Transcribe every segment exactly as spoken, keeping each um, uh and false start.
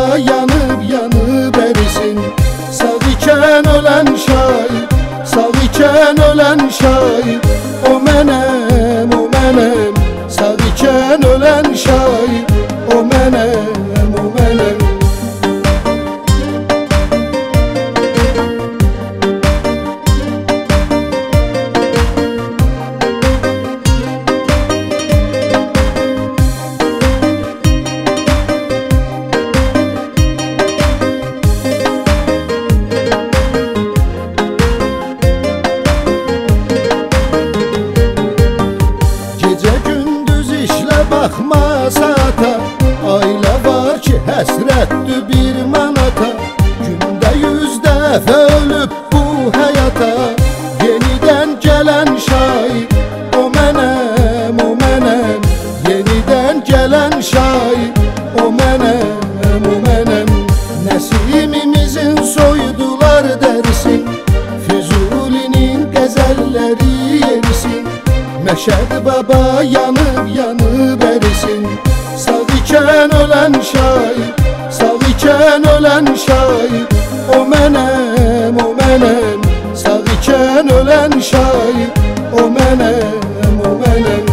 baba yanıb yanıb erisin. Sağ ikən ölən şair, sağ ikən ölən şair, o mənəm, o mənəm. Sağ ikən ölən şair, o mənəm, o mənəm. Baxma saata, ailə var ki həsrətdir bir manata. Gündə yüz dəfə ölüb bu həyata, yenidən gələn şair, o mənəm, o mənəm. Yenidən gələn şair, o mənəm, o mənəm. Nəsimimizin soydular dərsin, Füzulinin qəzəlləri yerisin. Məşəd baba yanıb yanıb erisin. Sağ ikən ölən şair, sağ ikən ölən şair, o mənəm, o mənəm. Sağ ikən ölən şair, o mənəm, o mənəm.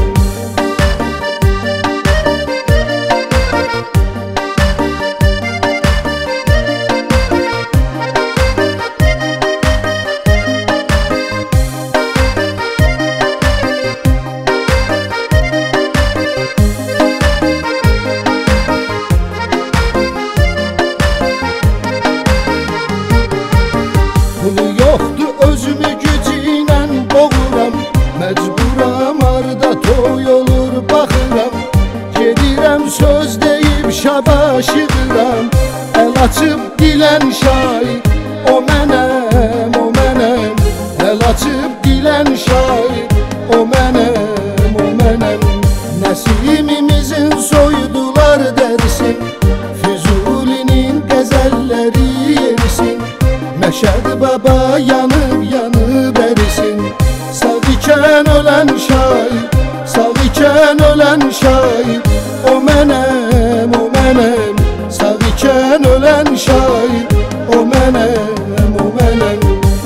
Pulu yoxdur özümü gücüylə boğuram, məcburam arda toy olur baxıram. Gedirəm söz deyib şabaşıdıram, əl açıb dilən şair, o mənəm, o mənəm. Əl açıb dilən şair, o mənəm, o mənəm. Nəsimimizin soydular dərsin, Füzulinin qəzəlləri yerisin. Məşəd baba yanıb yanıb erisin. Sağ ikən ölən şair, sağ ikən ölən şair, o mənəm, o mənəm. Sağ ikən ölən şair, o mənəm, o mənəm.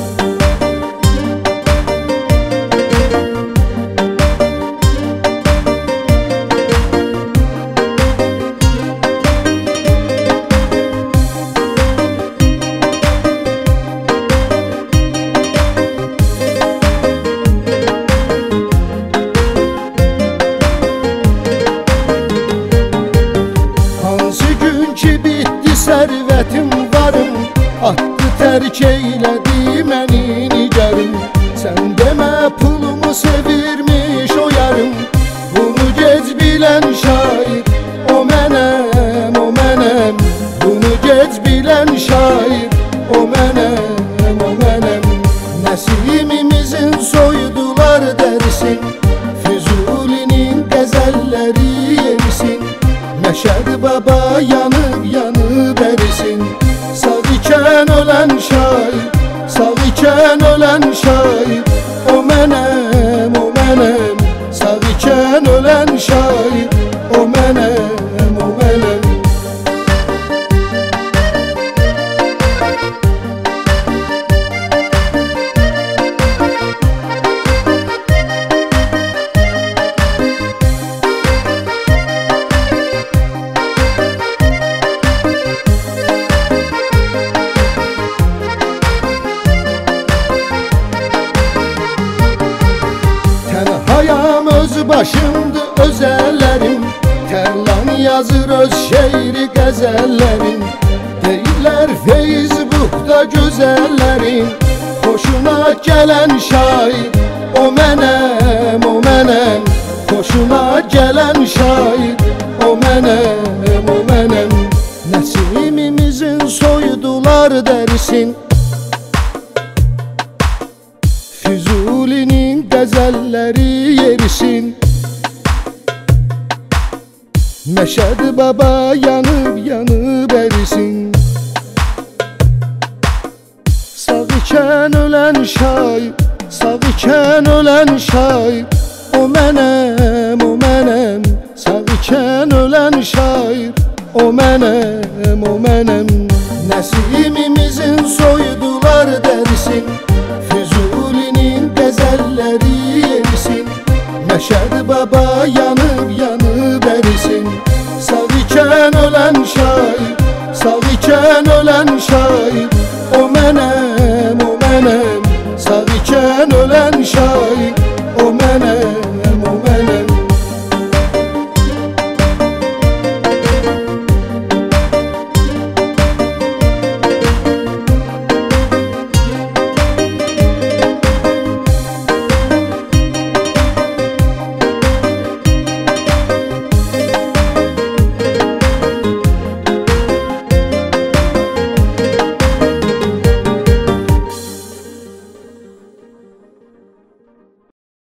Sərvətim varım, haqqı tərk eylədi məni nigarım. Sən demə pulumu sevirmiş o yarım, bunu gec bilən şair, o mənəm, o mənəm. Bunu gec bilən şair, o mənəm, o mənəm. Nəsimimizin soydular dərsin, Füzulinin qəzəlləri yerisin. Məşəd baba yanıb yanıb erisin. Sağ ikən ölən şair, sağ ikən ölən şair, o mənəm, o mənəm. Sağ ikən ölən şair, o mənəm, o mənəm. Tənhayam öz başımdı öz əllərim, Tərlan yazır öz şeiri qəzəllərim. Deyirlər Facebookda gözəllərim, xoşuna gələn şair, o mənəm, o mənəm. Xoşuna gələn şair, o mənəm, o mənəm. Nəsimimizin soydular dərsin, Füzulinin qəzəlləri yerisin. Məşəd baba yanıb yanıb erisin. Sağ ikən ölən şair, sağ ikən ölən şair, o mənəm, o mənəm. Sağ ikən ölən şair, o mənəm, o mənəm. sağ ikən ölən şair. O mənəm, o mənəm, sağ ikən ölən şair.